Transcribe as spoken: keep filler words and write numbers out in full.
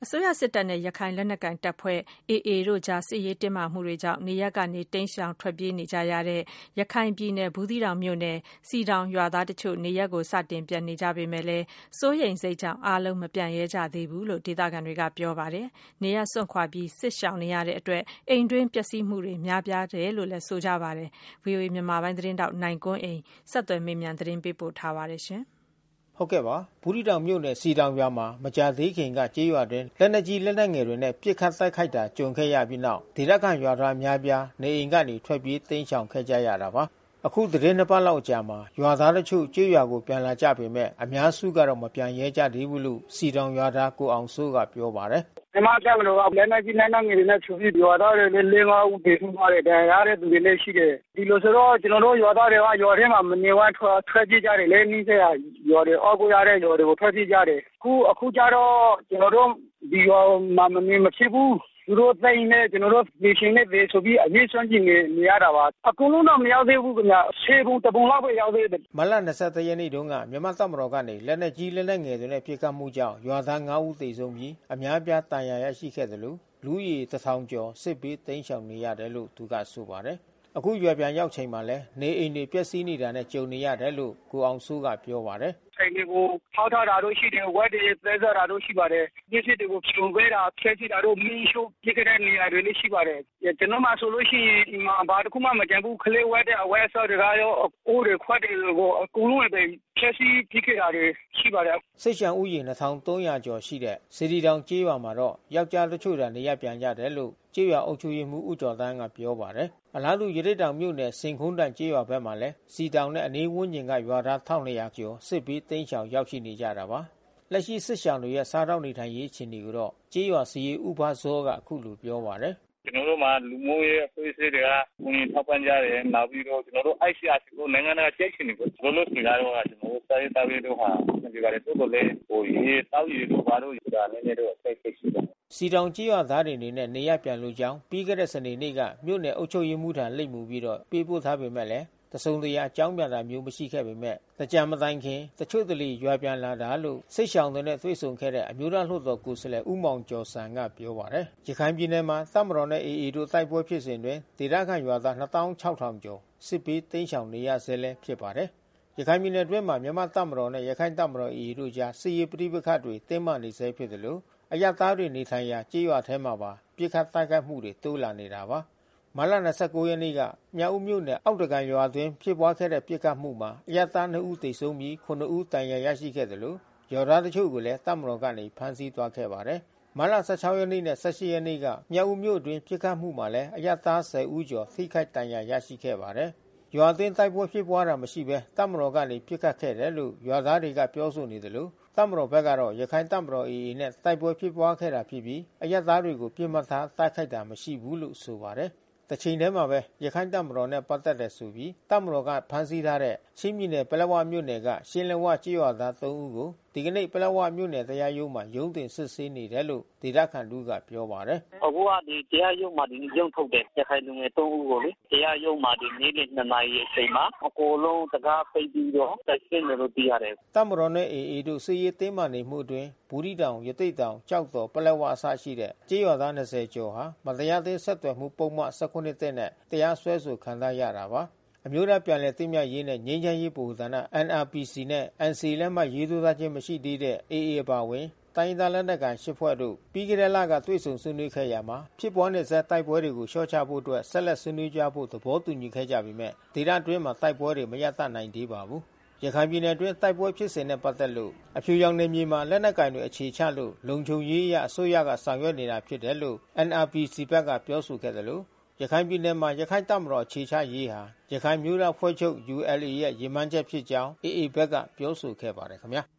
အစိုးရစစ်တပ်နဲ့ရခိုင်လက်နက်ကိုင်တပ်ဖွဲ့ အေအေ တို့ကြားစစ်ရေးတင်းမာမှုတွေကြောင့်နေရပ်ကနေတိမ်းရှောင်ထွက်ပြေးနေကြရတဲ့ရခိုင်ပြည်နယ်ဘူးသီးတောင်မြို့နယ်စီတောင်ရွာသားတချို့နေရပ်ကိုစတင်ပြန်နေကြပေမဲ့လည်းစိုးရိမ်စိတ်ကြောင့်အားလုံးမပြန်ရဲကြသေးဘူးလို့ဒေသခံတွေကပြောပါတယ်။နေရပ်စွန့်ခွာပြီးစစ်ရှောင်နေရတဲ့အတွက်အိမ်တွင်းပျက်စီးမှုတွေများပြားတယ်လို့လည်းဆိုကြပါတယ်။ ဗွီအိုအေမြန်မာပိုင်းသတင်းတောက်နိုင်ကွန်းအိန်ဆက်သွယ်မေးမြန်းသတင်းပေးပို့ထားပါတယ်ရှင်။ဟုတ်ကဲ့ပါဘူးဒီတောင်မြို့နယ်စီတောင်ရွာမှာမကြာသေးခင်ကကြေးရွာတွင်လက်နက်ကြီးလက်နက်ငယ်တွေနဲ့ပစ်ခတ်တိုက်ခိုက်တာကြုံခဲ့ရပြီးနောက်ဒေသခံရွာသားများပြားနေအိမ်ကနေထွက်ပြေးတိမ်းရှောင်ခဲ့ကြရတာပါအခုသတင်းနှစ်ပတ်လောက်ကြာမှာရွာသားတို့ချုပ်ကြေးရွာကိုပြန်လာကြပေမဲ့အများစုကတော့မပြန်ရဲကြသေးဘူးလို့စီတောင်ရွာသားကိုအောင်စိုးကပြောပါတယ်မြန်မာကမလို့လက်နက်ကြီးလက်နက်ငယ်တွေနဲ့ချုပ်ပြီးရွာသားတွေလည်းလေးငါးဦးတည်ထူသွားတယ်တရားရတဲ့သူတွေလည်းရှိတယ်ဒီလိုဆိုတော့ကျွန်တော်တို့ရွာသားတွေကရွာထဲမှာမနေဝမ်းထွက်ထွက်ပြေးကြတယ်လေနှင်းဆက်ရွာတွေအောက်ကိုရတဲ့ရွာတွေကိုထွက်ပြေးကြတယ်အခုအခုကျတော့ကျွန်တော်တို့ဒီရွာမှာမနေမဖြစ်ဘူးသူတို့တိုင်းနဲ့ကျွန်တော်တို့ဒီချင်းနဲ့ဒီဆိုပြီးအရေးစွမ်းကြည့်နေနေရတာပါအကုန်လုံးတော့မရောက်သေးဘူးခင်ဗျဆယ်ပုံတပုံလောက်ပဲရောက်သေးတယ်မလ၂၁ရက်နေ့တုန်းကမြန်မာတပ်မတော်ကနေလက်နက်ကြီးလက်နက်ငယ်တွေနဲ့ပစ်ခတ်မှုကြောင့်ရွာသားငါးဦးသေဆုံးပြီးအများပြားတန်ရာရရှိခဲ့တယ်လို့လူကြီးတစ်ထောင်ကျော်စစ်ဘေးတိမ်းရှောင်နေရတယ်လို့သူကဆိုပါတယ်အခုရွာပြန်ရောက်ချိန်မှာလဲနေအိမ်တွေပျက်စီးနေတာနဲ့ကြုံနေရတယ်လို့ကိုအောင်စိုးကပြောပါတယ်အိမ်တွေကိုထောက်ထားတာတို့ရှိတယ်ဝက်တွေသဲစားတာတို့ရှိပါတယ်ပြည့်စစ်တွေကိုဖြုံပေးတာဖြဲစီတာတို့မင်းရှိုးပြစ်ခဲ့တဲ့နေရာတွေလည်းရှိပါတယ်ကျွန်တော်မှဆိုလို့ရှိရင်ဒီမှာဘာတစ်ခုမှမကြံဘူးခလေးဝက်တဲ့အဝက်ဆော့တွေကရောအိုးတွေခွက်တွေကိုအကုန်လုံးပဲဖြဲစီပြစ်ခဲ့တာတွေရှိပါတယ်စိတ်ရှံဥယျာဉ်နှစ်ထောင်သုံးရာကျော်ရှိတဲ့စီတီတောင်ကျေးရွာမှာတော့ယောက်ျားတချို့တာနေရပြန်ကြတယ်လို့ကျေးရွာအုပ်ချုပ်ရေးမှူးဦးကျော်တန်းကပြောပါတယ်အလားတူရတိတောင်မြို့နယ်စင်ခုံးတန်ကျေးရွာဘက်မှာလည်းစီတောင်နဲ့အနီးဝန်းကျင်ကရွာသားတစ်ထောင်နှစ်ရာကျော်စစ်ပြီးတိမ်းရှောင်ရောက်ရှိနေကြတာပါလက်ရှိစစ်ရှောင်တွေရဲ့စားတောက်နေထိုင်ရေးအခြေအနေကိုတော့ကျေးရွာစီရေးဥပဇောကအခုလိုပြောပါတယ်ကျွန်တော်တို့မှာလူမျိုးရေးအဖွဲ့အစည်းတွေကဝင်ထောက်ပံ့ကြတယ်နောက်ပြီးတော့ကျွန်တော်တို့ အိုက် စီ အာർ စီ ကိုနိုင်ငံတကာကြိုက်ရှင်တွေကိုကျွန်တော်တို့စီကတော့ကျွန်တော်တို့စာရေးသားရေးတို့ဟာဒီကလည်းတိုးတိုးလေးဟိုရေးတောက်ရည်တို့ဘာလို့ဆိုတာနည်းနည်းတော့အဆက်ဆက်ရှိတယ်စီတောင်ကျေးရွာသားတွေအနေနဲ့နေရပြန်လို့ကြောင်းပြီးခဲ့တဲ့စနေနေ့ကမြို့နယ်အုပ်ချုပ်ရေးမှူးထံလိပ်မူပြီးတော့ပေးပို့ထားပေမဲ့လည်းတစုံတရာအကြောင်းပြန်တာမျိုးမရှိခဲ့ပေမဲ့တကြံမတိုင်ခင်တချို့တလီရွာပြန်လာတာလို့စိတ်ရှောင်တွေနဲ့တွေ့ဆုံခဲ့တဲ့အမျိုးသားလွှတ်တော်ကိုယ်စားလှယ်ဦးမောင်ကျော်စံကပြောပါတယ်ရခိုင်ပြည်နယ်မှာတပ်မတော်နဲ့ အေအေ တို့တိုက်ပွဲဖြစ်စဉ်တွင်ဒေသခံရွာသားနှစ်သောင်းခြောက်ထောင်ကျော်စစ်ပေးတိမ်းရှောင်နေရဆဲလည်းဖြစ်ပါတယ်ရခိုင်ပြည်နယ်တွင်းမှာမြန်မာတပ်မတော်နဲ့ရခိုင်တပ်မတော် အေအေ တို့ကြားစစ်ရေးပဋိပက္ခတွေတင်းမာနေဆဲဖြစ်တယ်လို့အရပ်သားတွေနေထိုင်ရာကျေးရွာထဲမှာပါပြစ်ခတ်တိုက်ခိုက်မှုတွေတိုးလာနေတာပါမလ၂၉ရက်နေ့ကမြောက်ဦးမြို့နယ်အောက်တကန်ရွာအတွင်းဖြစ်ပွားခဲ့တဲ့ပြစ်ခတ်မှုမှာအရပ်သားနှစ်ဦးသေဆုံးပြီးခုနစ်ဦးဒဏ်ရာရရှိခဲ့တယ်လို့ရွာသားတချို့ကိုလည်းတပ်မတော်ကနေဖမ်းဆီးသွားခဲ့ပါတယ်မလ၁၆ရက်နေ့နဲ့၁၈ရက်နေ့ကမြောက်ဦးမြို့အတွင်းပြစ်ခတ်မှုမှာလည်းအရပ်သားဆယ်ဦးကျော်ထိခိုက်ဒဏ်ရာရရှိခဲ့ပါတယ်ရွာအတွင်းတိုက်ပွဲဖြစ်ပွားတာမရှိဘဲတပ်မတော်ကနေပြစ်ခတ်ခဲ့တယ်လို့ရွာသားတွေကပြောဆိုနေတယ်လို့တပ်မတော်ဘက်ကတော့ရခိုင်တပ်မတော် အေအေ နဲ့တိုက်ပွဲဖြစ်ပွားခဲ့တာဖြစ်ပြီးအရပ်သားတွေကိုပြစ်မှတ်ထားတိုက်ခိုက်တာမရှိဘူးလို့ဆိုပါတယ်တချိန်တည်းမှာပဲရခိုင်တပ်မတော်နဲ့ပတ်သက်တဲ့ဆိုပြီးတပ်မတော်ကဖမ်းဆီးထားတဲ့ချင်းပြည်နယ်ပလက်ဝမြို့နယ်ကရှင်းလဝကြေးရွာသားသုံးဦးကိုဒီကနေ့ပလက်ဝမြို့နယ်တရားရုံးမှာရုံးတင်စစ်ဆေးနေတယ်လို့ဒေသခံတို့ကပြောပါတယ်အခုကဒီတရားရုံးမှာဒီရုံးထုတ်တယ်ရခိုင်လူငယ်သုံးဦးကိုလေတရားရုံးမှာဒီနေ့နေ့နှစ်နာရီအချိန်မှာအကိုလုံးတကားပိတ်ပြီးတော့တက်ရှင်းတယ်လို့သိရတယ်တပ်မတော်နဲ့ အေအေ တို့စစ်ရေးတင်းမာနေမှုအတွင်းဘူးရီတောင်ရတိတ်တောင်ကြောက်တော်ပလက်ဝအစရှိတဲ့ကြေးရွာသား၂၀ကျော်ဟာမတရားသင်းဆက်သွယ်မှုပုံမှန်၁၉တက်နဲ့တရားစွဲဆိုခံထားရတာပါအမျိုးသားပြန်လည်သိမြတ်ရေးနဲ့ငြိမ်းချမ်းရေးဗဟိုဌာန အန် အာရ် ပီ စီ နဲ့ အန် စီ လက်မှတ်ရေးထိုးထားခြင်းမရှိသေးတဲ့ အေအေ အပါအဝင်တိုင်းဒေသလက်နက်ကိုင်ရှစ်ဖွဲ့တို့ပြီးခဲ့တဲ့လကတွေ့ဆုံဆွေးနွေးခဲ့ရာမှာဖြစ်ပွားနေတဲ့တိုက်ပွဲတွေကိုလျှော့ချဖို့အတွက်ဆက်လက်ဆွေးနွေးကြဖို့သဘောတူညီခဲ့ကြပေမဲ့ဒေသတွင်းမှာတိုက်ပွဲတွေမရပ်တန့်နိုင်သေးပါဘူးရခိုင်ပြည်နယ်တွင်းတိုက်ပွဲဖြစ်စဉ်နဲ့ပတ်သက်လို့အဖြူရောင်နယ်မြေမှာလက်နက်ကင်တွေအခြေချလို့လုံခြုံရေးအရအစိုးရကဆောင်ရွက်နေတာဖြစ်တယ်လို့ အန် အာရ် ပီ စီ ဘက်ကပြောဆိုခဲ့တယ်လို့ရခိုင်ပြည်နယ်မှာရခိုင်တပ်မတော်အခြေချရေးဟာရခိုင်မျိုးသားဖွဲ့ချုပ် ယူ အယ် အေ ရဲ့ရည်မှန်းချက်ဖြစ်ကြောင်း အေအေ ဘက်ကပြောဆိုခဲ့ပါတယ်ခင်ဗျာ